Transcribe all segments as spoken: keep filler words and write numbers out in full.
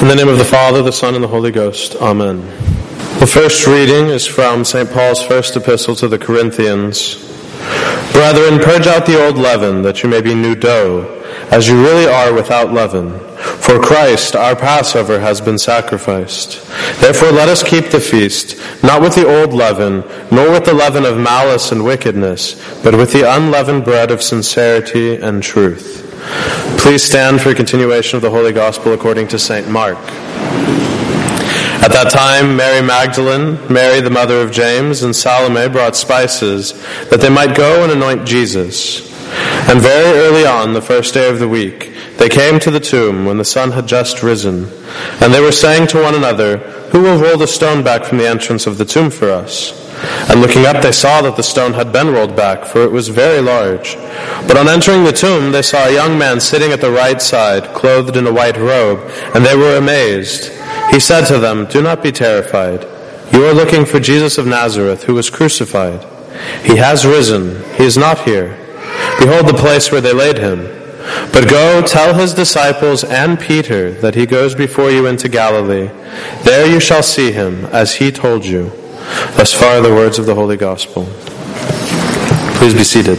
In the name of the Father, the Son, and the Holy Ghost. Amen. The first reading is from Saint Paul's first epistle to the Corinthians. Brethren, purge out the old leaven, that you may be new dough, as you really are without leaven. For Christ, our Passover, has been sacrificed. Therefore let us keep the feast, not with the old leaven, nor with the leaven of malice and wickedness, but with the unleavened bread of sincerity and truth. Please stand for a continuation of the Holy Gospel according to Saint Mark. At that time, Mary Magdalene, Mary the mother of James, and Salome brought spices, that they might go and anoint Jesus. And very early on, the first day of the week, they came to the tomb when the sun had just risen. And they were saying to one another, "Who will roll the stone back from the entrance of the tomb for us?" And looking up, they saw that the stone had been rolled back, for it was very large. But on entering the tomb, they saw a young man sitting at the right side, clothed in a white robe, and they were amazed. He said to them, "Do not be terrified. You are looking for Jesus of Nazareth, who was crucified. He has risen. He is not here. Behold the place where they laid him. But go, tell his disciples and Peter that he goes before you into Galilee. There you shall see him, as he told you." Thus far the words of the Holy Gospel. Please be seated.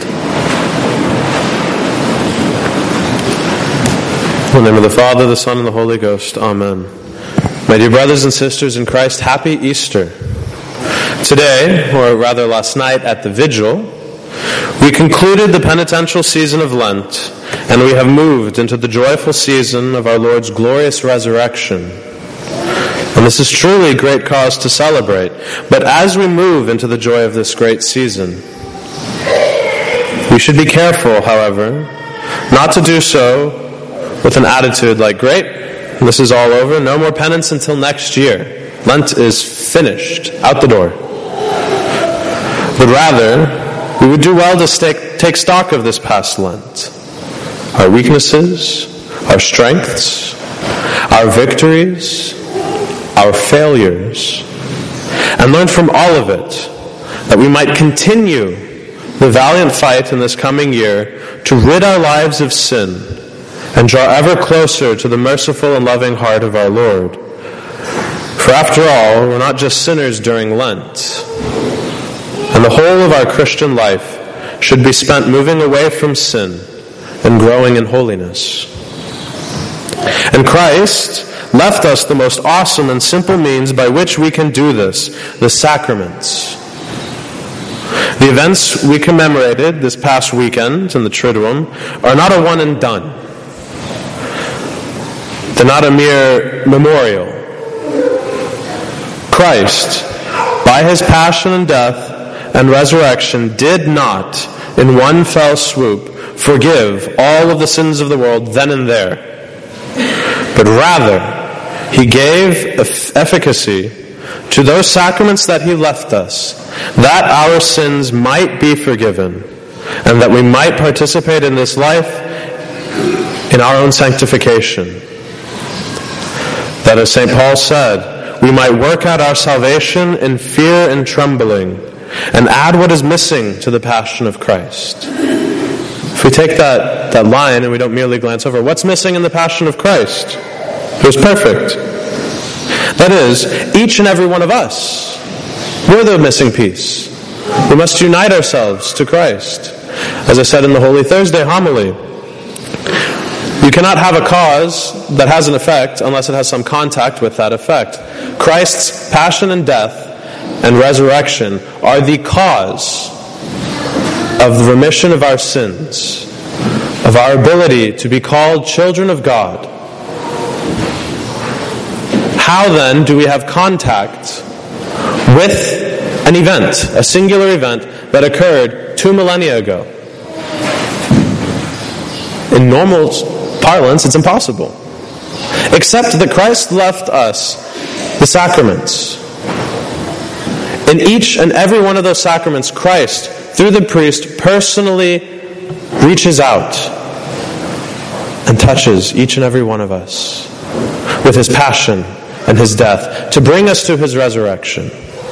In the name of the Father, the Son, and the Holy Ghost. Amen. My dear brothers and sisters in Christ, happy Easter. Today, or rather last night at the Vigil, we concluded the penitential season of Lent, and we have moved into the joyful season of our Lord's glorious resurrection. And this is truly great cause to celebrate. But as we move into the joy of this great season, we should be careful, however, not to do so with an attitude like, great, this is all over, no more penance until next year. Lent is finished, out the door. But rather, we would do well to stake, take stock of this past Lent. Our weaknesses, our strengths, our victories, our failures, and learn from all of it, that we might continue the valiant fight in this coming year to rid our lives of sin and draw ever closer to the merciful and loving heart of our Lord. For after all, we're not just sinners during Lent, and the whole of our Christian life should be spent moving away from sin and growing in holiness. And Christ left us the most awesome and simple means by which we can do this, the sacraments. The events we commemorated this past weekend in the Triduum are not a one and done. They're not a mere memorial. Christ, by his passion and death and resurrection, did not, in one fell swoop, forgive all of the sins of the world then and there, but rather, he gave efficacy to those sacraments that he left us, that our sins might be forgiven, and that we might participate in this life in our own sanctification. That, as Saint Paul said, we might work out our salvation in fear and trembling, and add what is missing to the passion of Christ. If we take that, that line and we don't merely glance over, what's missing in the passion of Christ? It was perfect. That is, each and every one of us, we're the missing piece. We must unite ourselves to Christ. As I said in the Holy Thursday homily, you cannot have a cause that has an effect unless it has some contact with that effect. Christ's passion and death and resurrection are the cause of the remission of our sins, of our ability to be called children of God. How then do we have contact with an event, a singular event that occurred two millennia ago? In normal parlance, it's impossible. Except that Christ left us the sacraments. In each and every one of those sacraments, Christ, through the priest, personally reaches out and touches each and every one of us with his passion and his death to bring us to his resurrection.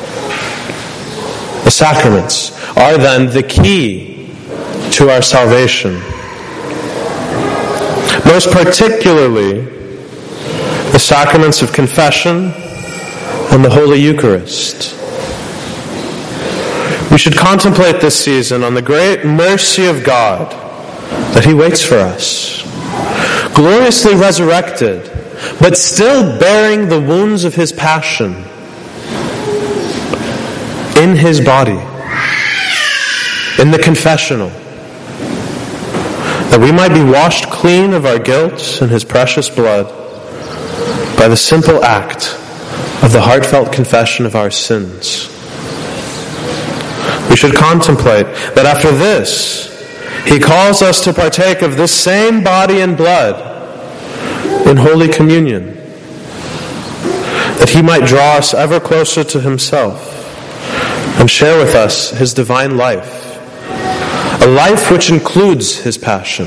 The sacraments are then the key to our salvation. Most particularly, the sacraments of confession, and the Holy Eucharist. We should contemplate this season on the great mercy of God that He waits for us, gloriously resurrected, but still bearing the wounds of His passion in His body, in the confessional, that we might be washed clean of our guilt in His precious blood by the simple act of the heartfelt confession of our sins. We should contemplate that after this, He calls us to partake of this same body and blood in Holy Communion, that He might draw us ever closer to Himself and share with us His divine life, a life which includes His passion.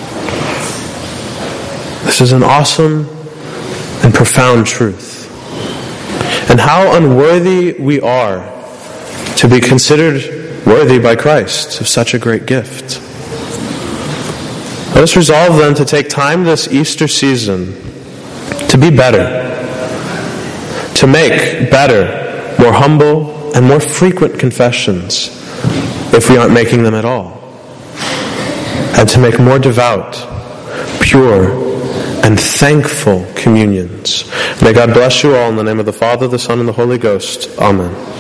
This is an awesome and profound truth. And how unworthy we are to be considered worthy by Christ of such a great gift. Let us resolve then to take time this Easter season to be better, to make better, more humble, and more frequent confessions if we aren't making them at all, and to make more devout, pure, and thankful communions. May God bless you all in the name of the Father, the Son, and the Holy Ghost. Amen.